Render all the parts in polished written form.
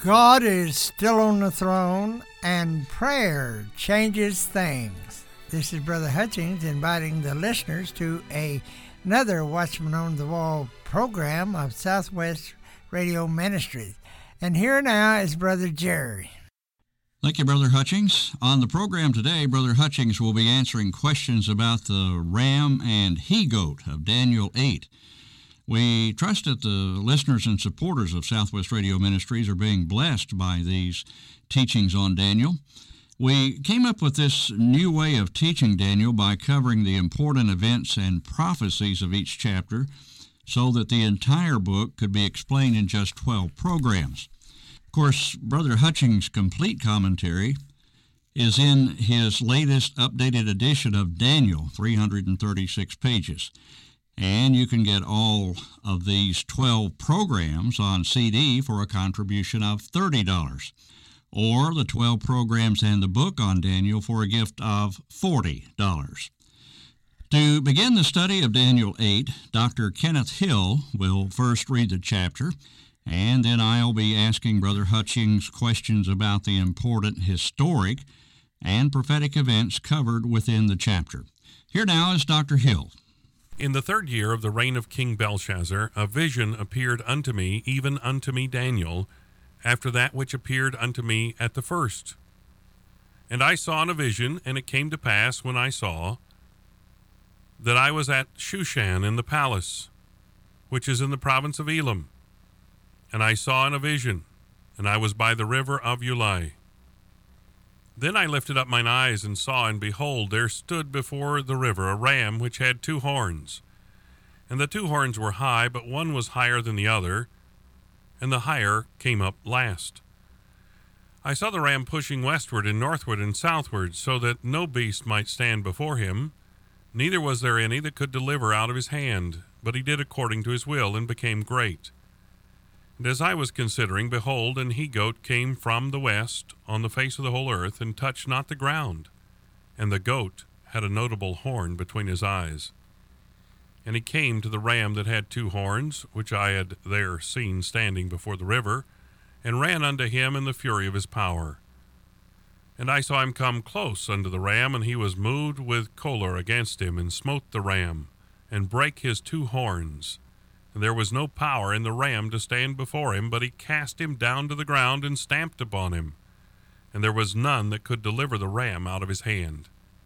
God is still on the throne, and prayer changes things. This is Brother Hutchings inviting the listeners to another Watchman on the Wall program of Southwest Radio Ministries. And here now is Brother Jerry. Thank you, Brother Hutchings. On the program today, Brother Hutchings will be answering questions about the ram and he-goat of Daniel 8. We trust that the listeners and supporters of Southwest Radio Ministries are being blessed by these teachings on Daniel. We came up with this new way of teaching Daniel by covering the important events and prophecies of each chapter so that the entire book could be explained in just 12 programs. Of course, Brother Hutchings' complete commentary is in his latest updated edition of Daniel, 336 pages. And you can get all of these 12 programs on CD for a contribution of $30, or the 12 programs and the book on Daniel for a gift of $40. To begin the study of Daniel 8, Dr. Kenneth Hill will first read the chapter, and then I'll be asking Brother Hutchings questions about the important historic and prophetic events covered within the chapter. Here now is Dr. Hill. In the 3rd year of the reign of King Belshazzar, a vision appeared unto me, even unto me Daniel, after that which appeared unto me at the first. And I saw in a vision, and it came to pass when I saw, that I was at Shushan in the palace, which is in the province of Elam. And I saw in a vision, and I was by the river of Ulai. Then I lifted up mine eyes and saw, and behold, there stood before the river a ram which had 2 horns. And the 2 horns were high, but one was higher than the other, and the higher came up last. I saw the ram pushing westward and northward and southward, so that no beast might stand before him, neither was there any that could deliver out of his hand, but he did according to his will, and became great. And as I was considering, behold, an he-goat came from the west on the face of the whole earth, and touched not the ground. And the goat had a notable horn between his eyes. And he came to the ram that had 2 horns, which I had there seen standing before the river, and ran unto him in the fury of his power. And I saw him come close unto the ram, and he was moved with choler against him, and smote the ram, and brake his 2 horns. And there was no power in the ram to stand before him, but he cast him down to the ground and stamped upon him. And there was none that could deliver the ram out of his hand.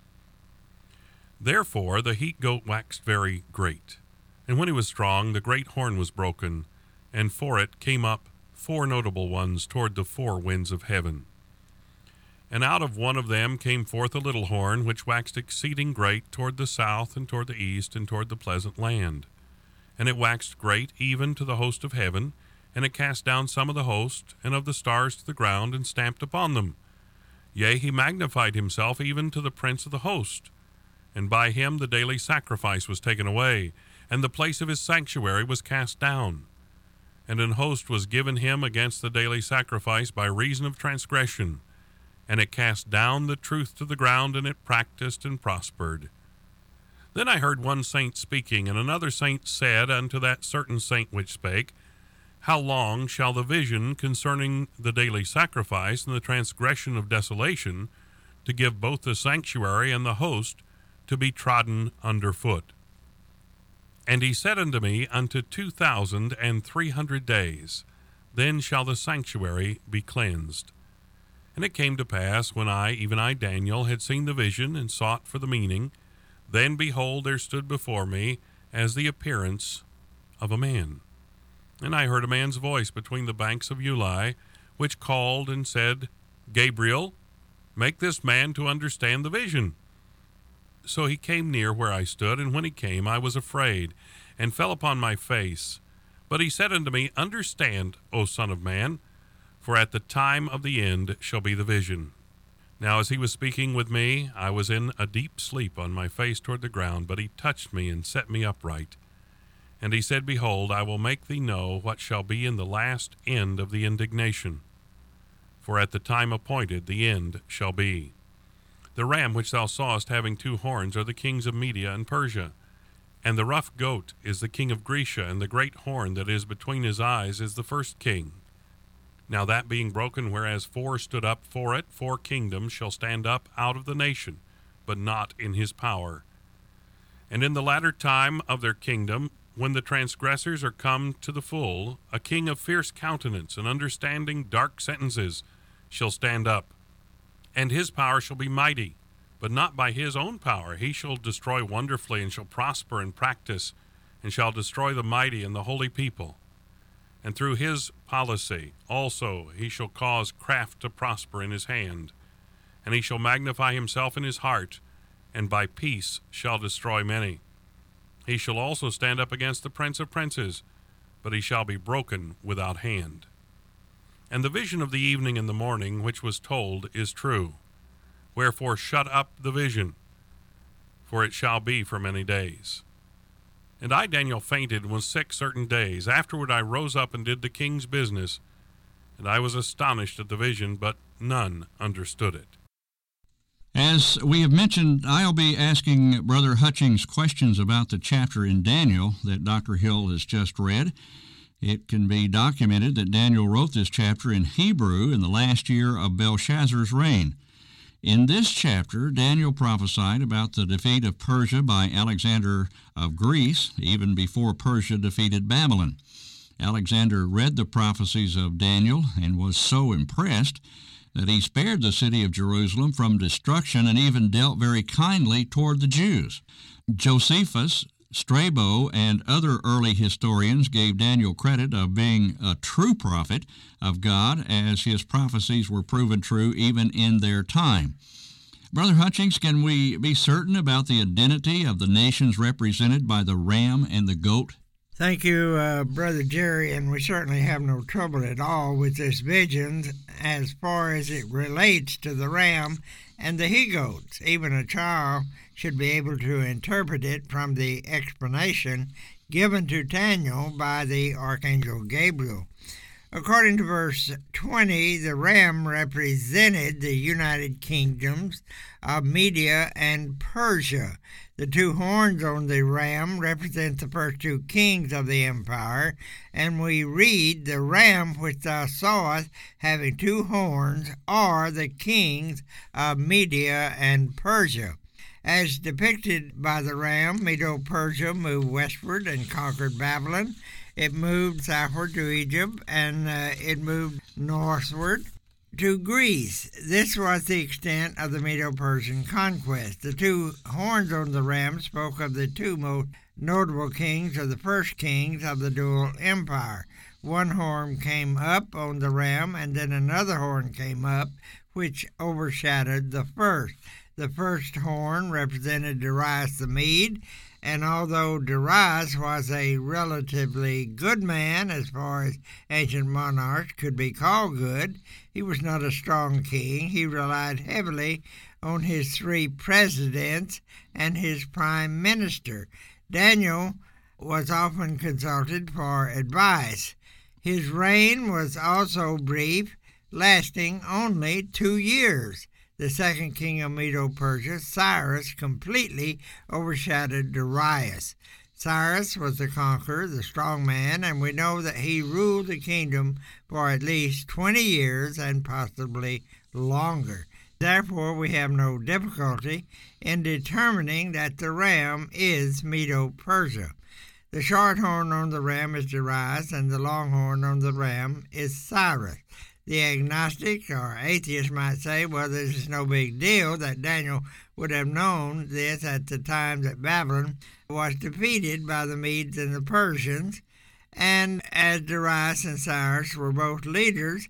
Therefore the he-goat waxed very great. And when he was strong, the great horn was broken, and for it came up 4 notable ones toward the 4 winds of heaven. And out of one of them came forth a little horn, which waxed exceeding great toward the south, and toward the east, and toward the pleasant land. And it waxed great even to the host of heaven, and it cast down some of the host, and of the stars to the ground, and stamped upon them. Yea, he magnified himself even to the prince of the host. And by him the daily sacrifice was taken away, and the place of his sanctuary was cast down. And an host was given him against the daily sacrifice by reason of transgression. And it cast down the truth to the ground, and it practiced and prospered. Then I heard one saint speaking, and another saint said unto that certain saint which spake, How long shall the vision concerning the daily sacrifice and the transgression of desolation, to give both the sanctuary and the host to be trodden under foot? And he said unto me, Unto 2,300 days, then shall the sanctuary be cleansed. And it came to pass, when I, even I Daniel, had seen the vision, and sought for the meaning, then, behold, there stood before me as the appearance of a man. And I heard a man's voice between the banks of Ulai, which called and said, Gabriel, make this man to understand the vision. So he came near where I stood, and when he came, I was afraid, and fell upon my face. But he said unto me, Understand, O son of man, for at the time of the end shall be the vision. Now as he was speaking with me, I was in a deep sleep on my face toward the ground, but he touched me and set me upright. And he said, Behold, I will make thee know what shall be in the last end of the indignation. For at the time appointed the end shall be. The ram which thou sawest having 2 horns are the kings of Media and Persia. And the rough goat is the king of Grecia, and the great horn that is between his eyes is the first king. Now that being broken, whereas 4 stood up for it, 4 kingdoms shall stand up out of the nation, but not in his power. And in the latter time of their kingdom, when the transgressors are come to the full, a king of fierce countenance and understanding dark sentences shall stand up. And his power shall be mighty, but not by his own power. He shall destroy wonderfully, and shall prosper in practice, and shall destroy the mighty and the holy people. And through his policy also he shall cause craft to prosper in his hand. And he shall magnify himself in his heart, and by peace shall destroy many. He shall also stand up against the prince of princes, but he shall be broken without hand. And the vision of the evening and the morning which was told is true. Wherefore shut up the vision, for it shall be for many days. And I, Daniel, fainted and was sick certain days. Afterward I rose up and did the king's business, and I was astonished at the vision, but none understood it. As we have mentioned, I'll be asking Brother Hutchings questions about the chapter in Daniel that Dr. Hill has just read. It can be documented that Daniel wrote this chapter in Hebrew in the last year of Belshazzar's reign. In this chapter, Daniel prophesied about the defeat of Persia by Alexander of Greece, even before Persia defeated Babylon. Alexander read the prophecies of Daniel and was so impressed that he spared the city of Jerusalem from destruction and even dealt very kindly toward the Jews. Josephus, Strabo, and other early historians gave Daniel credit of being a true prophet of God, as his prophecies were proven true even in their time. Brother Hutchings, can we be certain about the identity of the nations represented by the ram and the goat? Thank you, Brother Jerry, and we certainly have no trouble at all with this vision as far as it relates to the ram and the he-goats. Even a child should be able to interpret it from the explanation given to Daniel by the Archangel Gabriel. According to verse 20, the ram represented the United Kingdoms of Media and Persia. The 2 horns on the ram represent the first 2 kings of the empire, and we read, "The ram which thou sawest having 2 horns are the kings of Media and Persia." As depicted by the ram, Medo-Persia moved westward and conquered Babylon. It moved southward to Egypt, and it moved northward to Greece. This was the extent of the Medo-Persian conquest. The 2 horns on the ram spoke of the 2 most notable kings of the first kings of the dual empire. 1 horn came up on the ram, and then another horn came up, which overshadowed the first. The first horn represented Darius the Mede, and although Darius was a relatively good man as far as ancient monarchs could be called good, he was not a strong king. He relied heavily on his 3 presidents and his prime minister. Daniel was often consulted for advice. His reign was also brief, lasting only 2 years. The second king of Medo-Persia, Cyrus, completely overshadowed Darius. Cyrus was the conqueror, the strong man, and we know that he ruled the kingdom for at least 20 years and possibly longer. Therefore, we have no difficulty in determining that the ram is Medo-Persia. The short horn on the ram is Darius, and the long horn on the ram is Cyrus. The agnostic or atheist might say, well, this is no big deal, that Daniel would have known this at the time that Babylon was defeated by the Medes and the Persians, and as Darius and Cyrus were both leaders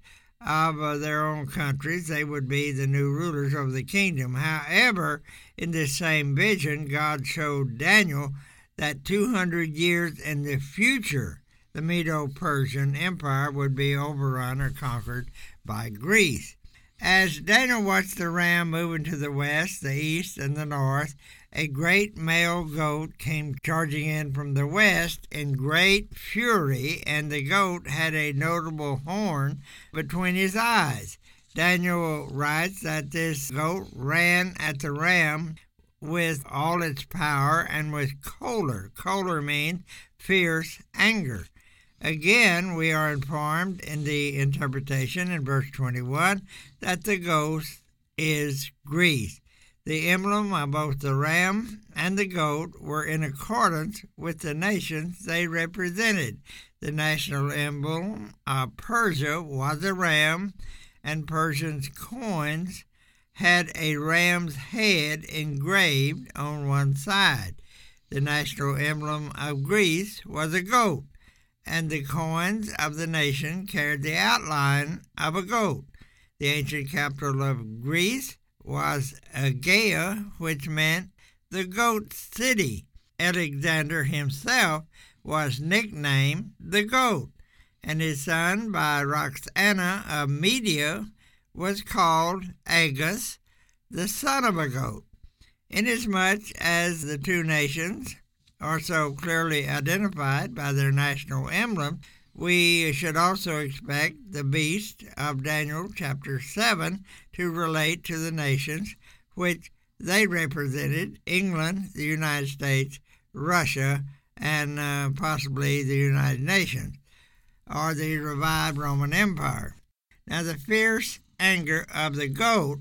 of their own countries, they would be the new rulers of the kingdom. However, in this same vision, God showed Daniel that 200 years in the future, the Medo-Persian Empire would be overrun or conquered by Greece. As Daniel watched the ram moving to the west, the east, and the north, a great male goat came charging in from the west in great fury, and the goat had a notable horn between his eyes. Daniel writes that this goat ran at the ram with all its power and with choler. Choler means fierce anger. Again, we are informed in the interpretation in verse 21 that the goat is Greece. The emblem of both the ram and the goat were in accordance with the nations they represented. The national emblem of Persia was a ram, and Persians' coins had a ram's head engraved on one side. The national emblem of Greece was a goat, and the coins of the nation carried the outline of a goat. The ancient capital of Greece was Aegaea, which meant the goat city. Alexander himself was nicknamed the goat, and his son by Roxana of Media was called Agis, the son of a goat. Inasmuch as the two nations are so clearly identified by their national emblem, we should also expect the beast of Daniel chapter 7 to relate to the nations which they represented: England, the United States, Russia, and possibly the United Nations, or the revived Roman Empire. Now, the fierce anger of the goat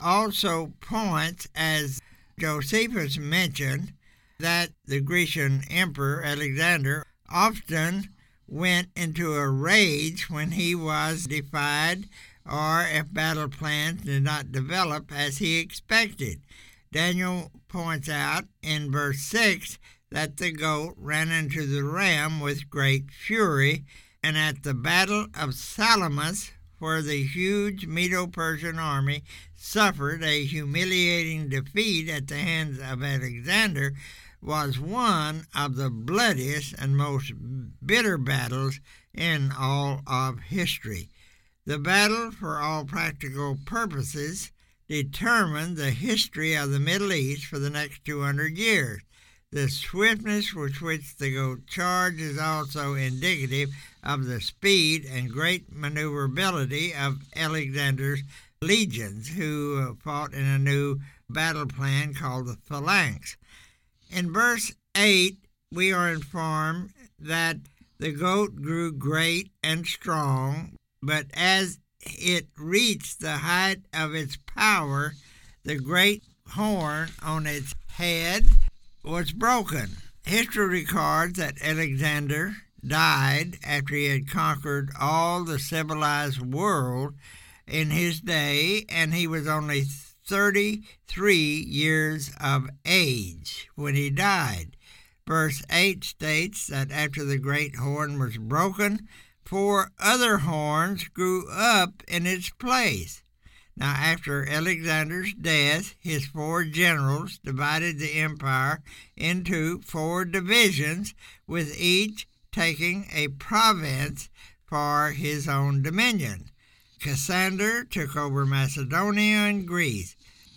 also points, as Josephus mentioned, that the Grecian emperor Alexander often went into a rage when he was defied or if battle plans did not develop as he expected. Daniel points out in verse 6 that the goat ran into the ram with great fury, and at the battle of Salamis, where the huge Medo-Persian army suffered a humiliating defeat at the hands of Alexander, was one of the bloodiest and most bitter battles in all of history. The battle, for all practical purposes, determined the history of the Middle East for the next 200 years. The swiftness with which the goat charged is also indicative of the speed and great maneuverability of Alexander's legions, who fought in a new battle plan called the phalanx. In verse 8, we are informed that the goat grew great and strong, but as it reached the height of its power, the great horn on its head was broken. History records that Alexander died after he had conquered all the civilized world in his day, and he was only 33 years of age when he died. Verse 8 states that after the great horn was broken, 4 other horns grew up in its place. Now, after Alexander's death, his 4 generals divided the empire into 4 divisions, with each taking a province for his own dominion. Cassander took over Macedonia and Greece.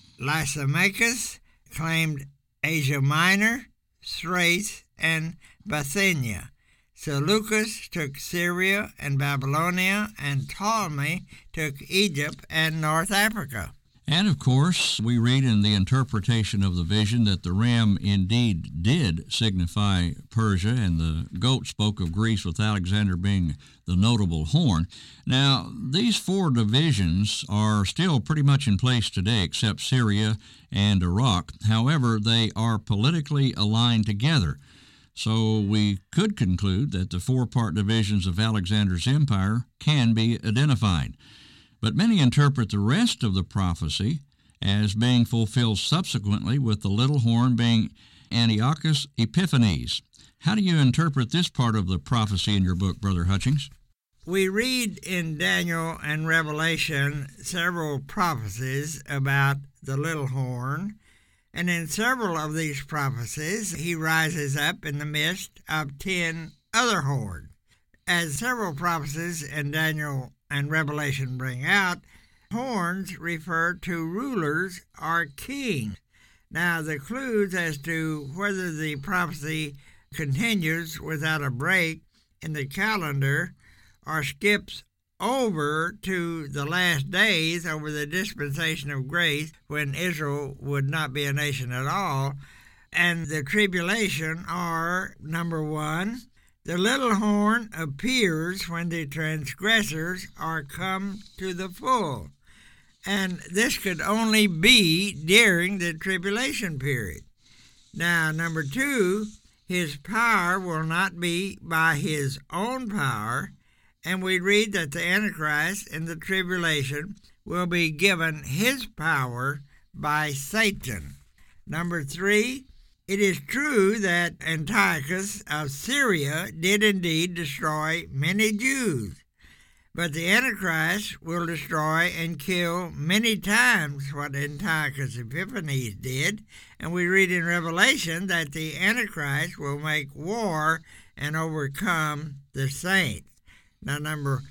Lysimachus claimed Asia Minor, Thrace, and Bithynia. Seleucus took Syria and Babylonia, and Ptolemy took Egypt and North Africa. And, of course, we read in the interpretation of the vision that the ram indeed did signify Persia, and the goat spoke of Greece, with Alexander being the notable horn. Now, these 4 divisions are still pretty much in place today, except Syria and Iraq. However, they are politically aligned together. So we could conclude that the 4-part divisions of Alexander's empire can be identified. But many interpret the rest of the prophecy as being fulfilled subsequently, with the little horn being Antiochus Epiphanes. How do you interpret this part of the prophecy in your book, Brother Hutchings? We read in Daniel and Revelation several prophecies about the little horn, and in several of these prophecies he rises up in the midst of 10 other horns. As several prophecies in Daniel and Revelation bring out, horns refer to rulers or kings. Now, the clues as to whether the prophecy continues without a break in the calendar or skips over to the last days, over the dispensation of grace, when Israel would not be a nation at all, and the tribulation are, number 1, The little horn appears when the transgressors are come to the full, and this could only be during the tribulation period. Now, number 2, his power will not be by his own power, and we read that the Antichrist in the tribulation will be given his power by Satan. Number 3, it is true that Antiochus of Syria did indeed destroy many Jews, but the Antichrist will destroy and kill many times what Antiochus Epiphanes did, and we read in Revelation that the Antichrist will make war and overcome the saints. Now, number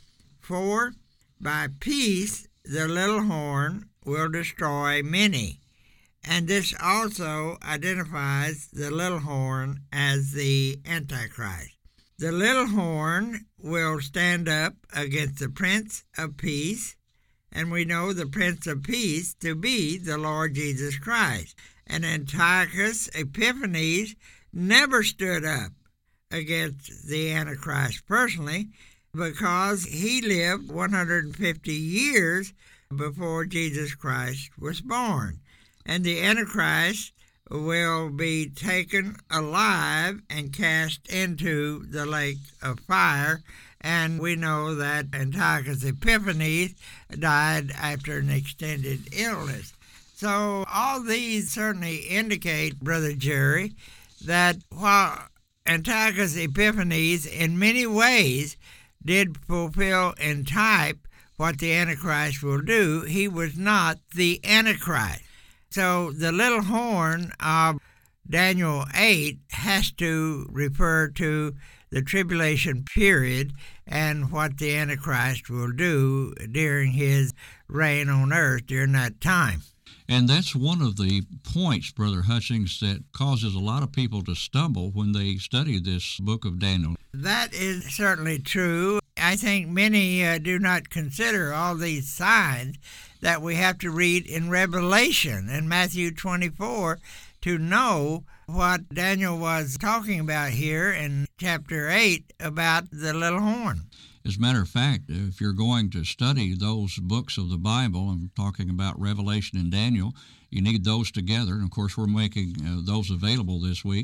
4, by peace the little horn will destroy many, and this also identifies the little horn as the Antichrist. The little horn will stand up against the Prince of Peace, and we know the Prince of Peace to be the Lord Jesus Christ. And Antiochus Epiphanes never stood up against the Antichrist personally, because he lived 150 years before Jesus Christ was born. And the Antichrist will be taken alive and cast into the lake of fire. And we know that Antiochus Epiphanes died after an extended illness. So all these certainly indicate, Brother Jerry, that while Antiochus Epiphanes in many ways did fulfill in type what the Antichrist will do, he was not the Antichrist. So the little horn of Daniel 8 has to refer to the tribulation period and what the Antichrist will do during his reign on earth during that time. And that's one of the points, Brother Hutchings, that causes a lot of people to stumble when they study this book of Daniel. That is certainly true. I think many do not consider all these signs that we have to read in Revelation and Matthew 24 to know what Daniel was talking about here in chapter 8 about the little horn. As a matter of fact, if you're going to study those books of the Bible, I'm talking about Revelation and Daniel, you need those together. And, of course, we're making those available this week.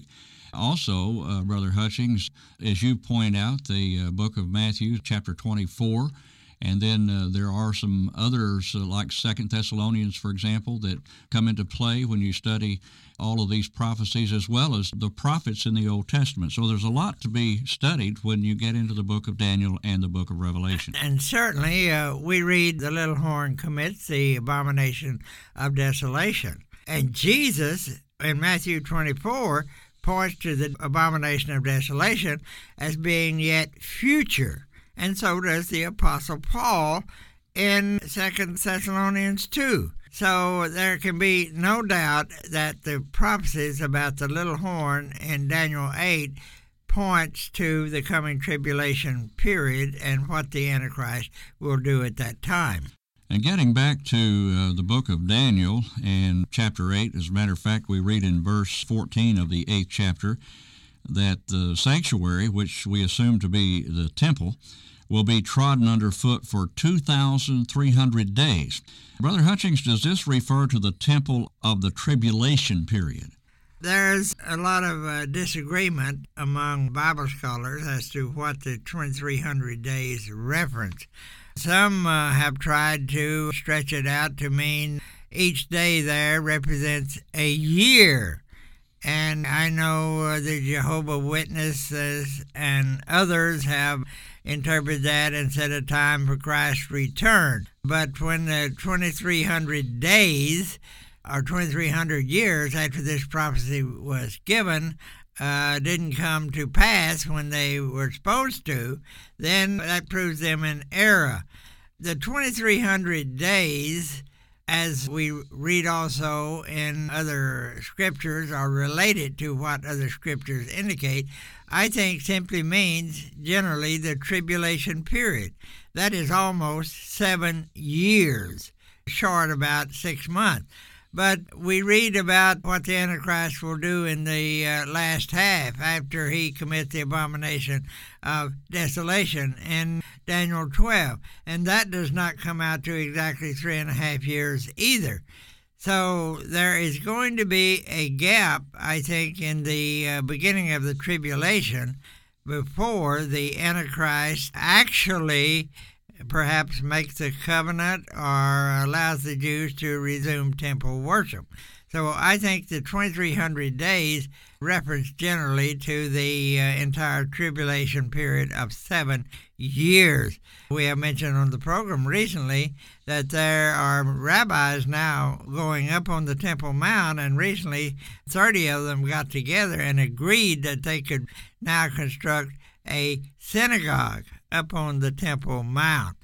Also, Brother Hutchings, as you point out, the book of Matthew, chapter 24, and then there are some others like 2 Thessalonians, for example, that come into play when you study all of these prophecies, as well as the prophets in the Old Testament. So there's a lot to be studied when you get into the book of Daniel and the book of Revelation. And certainly we read the little horn commits the abomination of desolation. And Jesus, in Matthew 24, points to the abomination of desolation as being yet future. And so does the Apostle Paul in 2 Thessalonians 2. So there can be no doubt that the prophecies about the little horn in Daniel 8 points to the coming tribulation period and what the Antichrist will do at that time. And getting back to the book of Daniel and chapter 8, as a matter of fact, we read in verse 14 of the 8th chapter that the sanctuary, which we assume to be the temple, will be trodden underfoot for 2,300 days. Brother Hutchings, does this refer to the temple of the tribulation period? There's a lot of disagreement among Bible scholars as to what the 2,300 days reference. Some have tried to stretch it out to mean each day there represents a year. And I know the Jehovah's Witnesses and others have interpreted that and set a time for Christ's return. But when the 2,300 days or 2,300 years after this prophecy was given didn't come to pass when they were supposed to, then that proves them in error. The 2,300 days, as we read also in other scriptures, are related to what other scriptures indicate, I think simply means generally the tribulation period. That is almost 7 years, short about 6 months. But we read about what the Antichrist will do in the last half after he commits the abomination of desolation in Daniel 12. And that does not come out to exactly 3.5 years either. So there is going to be a gap, I think, in the beginning of the tribulation before the Antichrist actually perhaps makes a covenant or allows the Jews to resume temple worship. So I think the 2300 days reference generally to the entire tribulation period of 7 years. We have mentioned on the program recently that there are rabbis now going up on the Temple Mount, and recently 30 of them got together and agreed that they could now construct a synagogue up on the Temple Mount.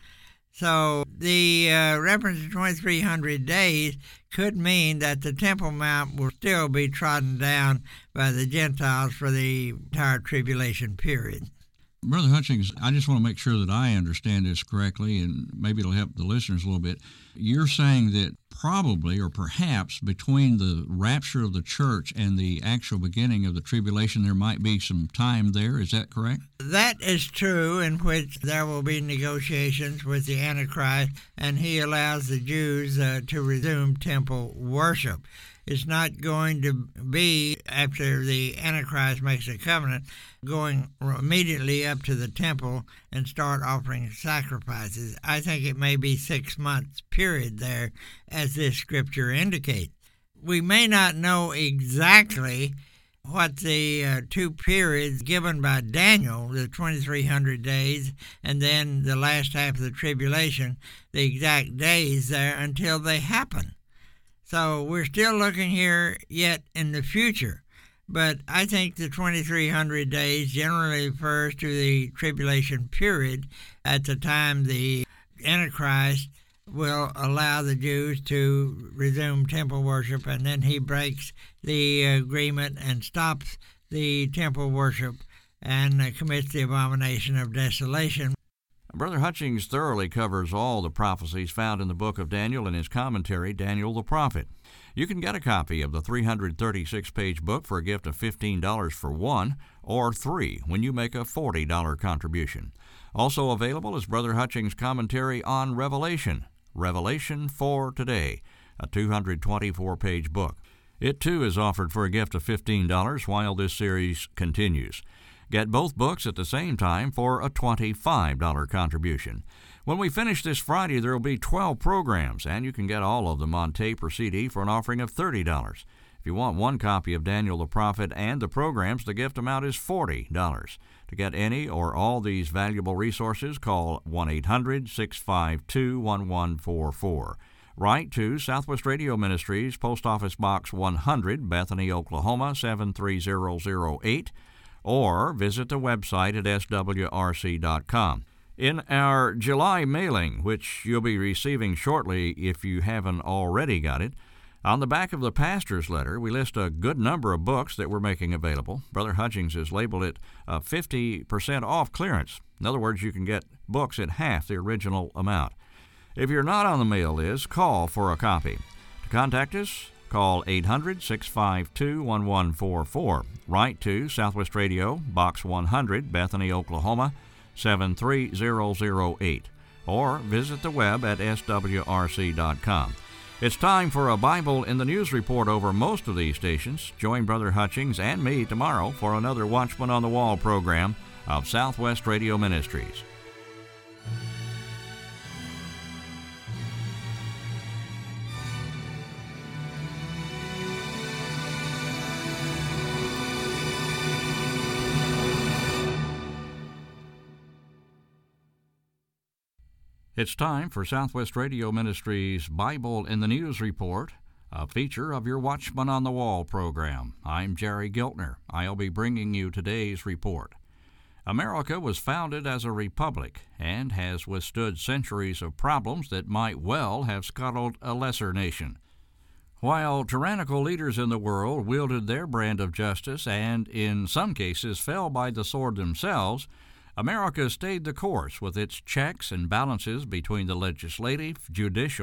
So the reference to 2300 days could mean that the Temple Mount will still be trodden down by the Gentiles for the entire tribulation period. Brother Hutchings, I just want to make sure that I understand this correctly, and maybe it'll help the listeners a little bit. You're saying that probably or perhaps between the rapture of the church and the actual beginning of the tribulation, there might be some time there. Is that correct? That is true, in which there will be negotiations with the Antichrist, and he allows the Jews to resume temple worship. It's not going to be, after the Antichrist makes a covenant, going immediately up to the temple and start offering sacrifices. I think it may be 6 months period there, as this scripture indicates. We may not know exactly what the two periods given by Daniel, the 2300 days, and then the last half of the tribulation, the exact days there until they happen. So we're still looking here yet in the future. But I think the 2300 days generally refers to the tribulation period at the time the Antichrist will allow the Jews to resume temple worship, and then he breaks the agreement and stops the temple worship and commits the abomination of desolation. Brother Hutchings thoroughly covers all the prophecies found in the book of Daniel in his commentary, Daniel the Prophet. You can get a copy of the 336-page book for a gift of $15 for one, or three when you make a $40 contribution. Also available is Brother Hutchings' commentary on Revelation, Revelation for Today, a 224-page book. It, too, is offered for a gift of $15 while this series continues. Get both books at the same time for a $25 contribution. When we finish this Friday, there will be 12 programs, and you can get all of them on tape or CD for an offering of $30. If you want one copy of Daniel the Prophet and the programs, the gift amount is $40. To get any or all these valuable resources, call 1-800-652-1144. Write to Southwest Radio Ministries, Post Office Box 100, Bethany, Oklahoma 73008, or visit the website at swrc.com. In our July mailing, which you'll be receiving shortly if you haven't already got it, on the back of the pastor's letter, we list a good number of books that we're making available. Brother Hutchings has labeled it 50% off clearance. In other words, you can get books at half the original amount. If you're not on the mail list, call for a copy. To contact us, call 800-652-1144. Write to Southwest Radio, Box 100, Bethany, Oklahoma 73008. Or visit the web at swrc.com. It's time for a Bible in the News report over most of these stations. Join Brother Hutchings and me tomorrow for another Watchman on the Wall program of Southwest Radio Ministries. It's time for Southwest Radio Ministries' Bible in the News report, a feature of your Watchman on the Wall program. I'm Jerry Giltner. I'll be bringing you today's report. America was founded as a republic and has withstood centuries of problems that might well have scuttled a lesser nation. While tyrannical leaders in the world wielded their brand of justice and, in some cases, fell by the sword themselves, America stayed the course with its checks and balances between the legislative, judicial,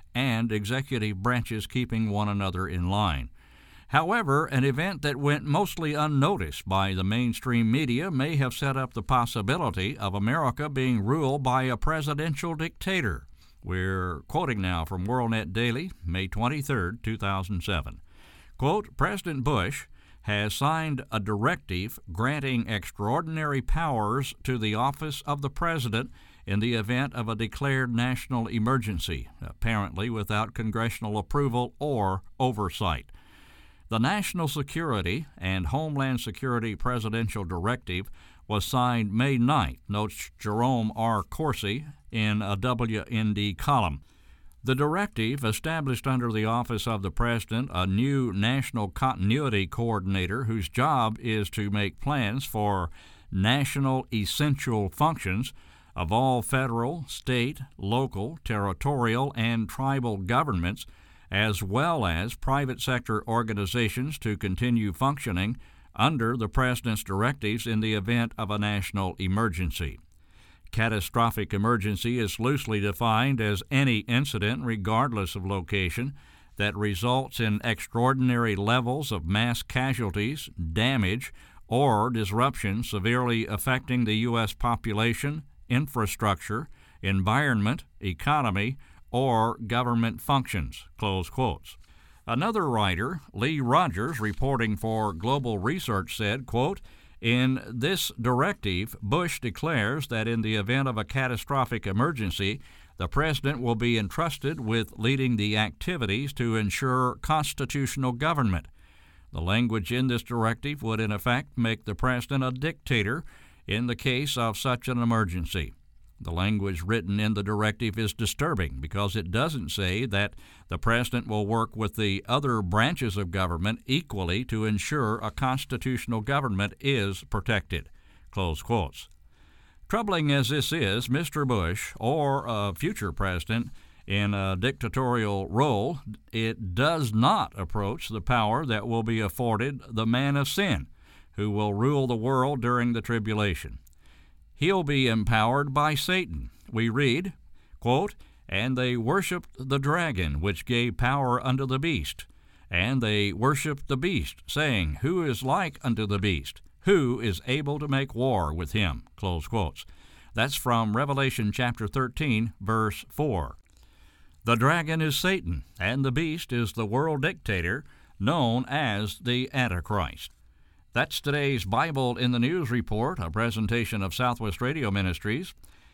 and executive branches keeping one another in line. However, an event that went mostly unnoticed by the mainstream media may have set up the possibility of America being ruled by a presidential dictator. We're quoting now from WorldNet Daily, May 23, 2007. Quote, President Bush has signed a directive granting extraordinary powers to the office of the president in the event of a declared national emergency, apparently without congressional approval or oversight. The National Security and Homeland Security Presidential Directive was signed May 9th, notes Jerome R. Corsi in a WND column. The directive established under the office of the President a new National Continuity Coordinator whose job is to make plans for national essential functions of all federal, state, local, territorial, and tribal governments, as well as private sector organizations to continue functioning under the President's directives in the event of a national emergency. Catastrophic emergency is loosely defined as any incident, regardless of location, that results in extraordinary levels of mass casualties, damage, or disruption severely affecting the U.S. population, infrastructure, environment, economy, or government functions, close quotes. Another writer, Lee Rogers, reporting for Global Research, said, quote, in this directive, Bush declares that in the event of a catastrophic emergency, the President will be entrusted with leading the activities to ensure constitutional government. The language in this directive would in effect make the President a dictator in the case of such an emergency. The language written in the directive is disturbing because it doesn't say that the President will work with the other branches of government equally to ensure a constitutional government is protected. Close quotes. Troubling as this is, Mr. Bush, or a future president in a dictatorial role, it does not approach the power that will be afforded the man of sin, who will rule the world during the tribulation. He'll be empowered by Satan. We read, quote, and they worshipped the dragon, which gave power unto the beast. And they worshipped the beast, saying, who is like unto the beast? Who is able to make war with him? Close quotes. That's from Revelation chapter 13, verse 4. The dragon is Satan, and the beast is the world dictator known as the Antichrist. That's today's Bible in the News report, a presentation of Southwest Radio Ministries.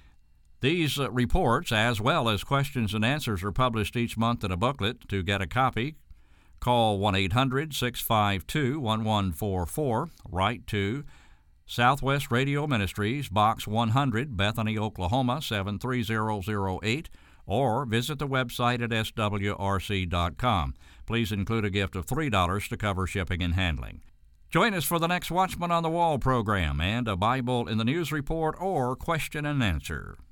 These reports, as well as questions and answers, are published each month in a booklet. To get a copy, call 1-800-652-1144. Write to Southwest Radio Ministries, Box 100, Bethany, Oklahoma, 73008, or visit the website at swrc.com. Please include a gift of $3 to cover shipping and handling. Join us for the next Watchman on the Wall program and a Bible in the News report or question and answer.